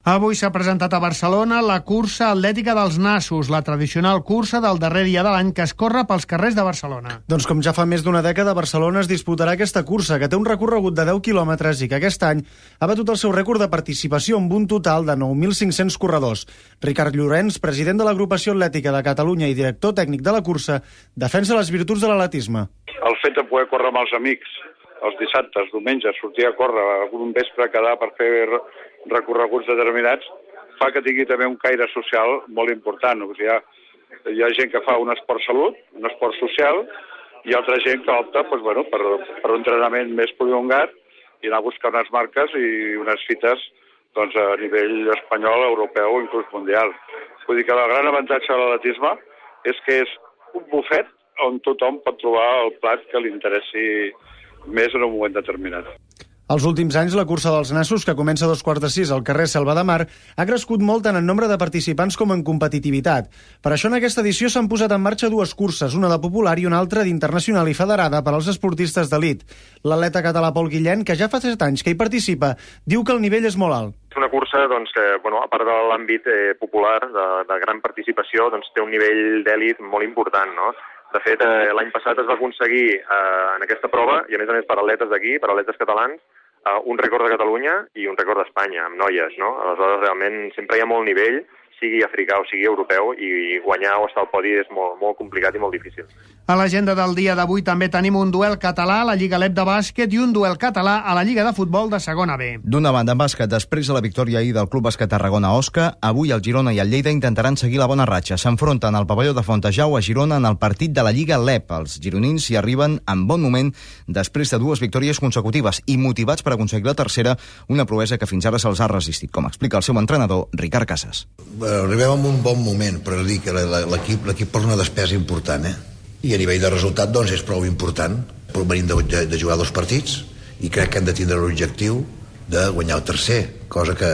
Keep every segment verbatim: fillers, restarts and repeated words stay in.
Avui s'ha presentat a Barcelona la cursa atlètica dels nassos, la tradicional cursa del darrer dia de l'any que es corre pels carrers de Barcelona. Doncs com ja fa més d'una dècada, a Barcelona es disputarà aquesta cursa, que té un recorregut de deu quilòmetres i que aquest any ha batut el seu rècord de participació amb un total de nou mil cinc-cents corredors. Ricard Llorenç, president de l'Agrupació Atlètica de Catalunya i director tècnic de la cursa, defensa les virtuts de l'atletisme. El fet de poder córrer amb els amics, els dissabtes, diumenges, sortir a córrer, algun vespre quedar per fer recorreguts determinats, fa que tingui també un caire social molt important. O sigui, hi, ha, hi ha gent que fa un esport salut, un esport social, i altra gent que opta doncs, bueno, per, per un entrenament més prolongat i anar a buscar unes marques i unes fites doncs, a nivell espanyol, europeu o inclús mundial. Vull dir que el gran avantatge de l'atletisme és que és un bufet on tothom pot trobar el plat que li interessi més en un moment determinat. Els últims anys, la cursa dels nassos, que comença a dos quarts de sis al carrer Selva de Mar, ha crescut molt tant en nombre de participants com en competitivitat. Per això, en aquesta edició s'han posat en marxa dues curses, una de popular i una altra d'internacional i federada per als esportistes d'elit. L'atleta català Pol Guillén, que ja fa set anys que hi participa, diu que el nivell és molt alt. És una cursa doncs, que, bueno, a part de l'àmbit eh, popular, de, de gran participació, doncs, té un nivell d'elit molt important, no? De fet, eh, l'any passat es va aconseguir eh, en aquesta prova, i a més a més per atletes d'aquí, per atletes catalans, eh, un rècord de Catalunya i un rècord d'Espanya, amb noies, no? Aleshores, realment, sempre hi ha molt nivell, sigui africà o sigui europeu, i guanyar o estar al podi és molt, molt complicat i molt difícil. A l'agenda del dia d'avui també tenim un duel català a la Lliga L E P de bàsquet i un duel català a la Lliga de futbol de segona B. D'una banda, en bàsquet, després de la victòria ahir del Club Bàsquet Tarragona-Osca, avui el Girona i el Lleida intentaran seguir la bona ratxa. S'enfronten al pavelló de Fontejau a Girona en el partit de la Lliga L E P. Els gironins hi arriben en bon moment després de dues victòries consecutives i motivats per aconseguir la tercera, una proesa que fins ara se'ls ha resistit, com explica el seu entrenador, Ricard Casas. Arribem en un bon moment, però dir que l'equip l'equip porta una despesa important, eh? I a nivell de resultat, doncs, és prou important. Venim de, de, de jugar dos partits i crec que hem de tindre l'objectiu de guanyar el tercer, cosa que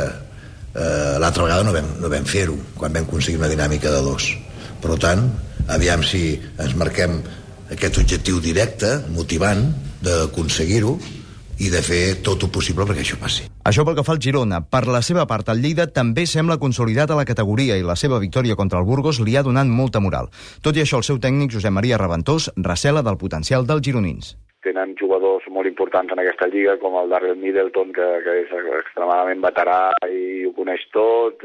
eh, l'altra vegada no vam, no vam fer-ho, quan vam aconseguir una dinàmica de dos. Per tant, aviam si ens marquem aquest objectiu directe, motivant, d'aconseguir-ho i de fer tot el possible perquè això passi. Això pel que fa al Girona. Per la seva part, el Lleida també sembla consolidat a la categoria i la seva victòria contra el Burgos li ha donat molta moral. Tot i això, el seu tècnic, Josep Maria Raventós, recela del potencial dels gironins. Tenen jugadors molt importants en aquesta lliga, com el Darrell Middleton, que, que és extremadament veterà i ho coneix tot.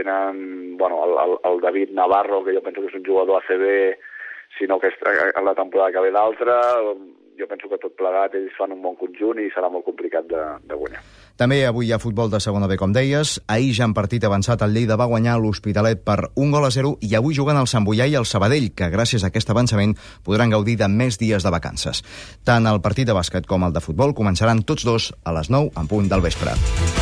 Tenen bueno, el, el, el David Navarro, que jo penso que és un jugador A C B, sinó que és en la temporada que ve l'altra. Jo penso que tot plegat ells fan un bon conjunt i serà molt complicat de, de guanyar. També avui hi ha futbol de segona B, com deies. Ahir ja en partit avançat el Lleida va guanyar l'Hospitalet per un gol a zero i avui juguen el Sant Boià i el Sabadell, que gràcies a aquest avançament podran gaudir de més dies de vacances. Tant el partit de bàsquet com el de futbol començaran tots dos a les nou en punt del vespre.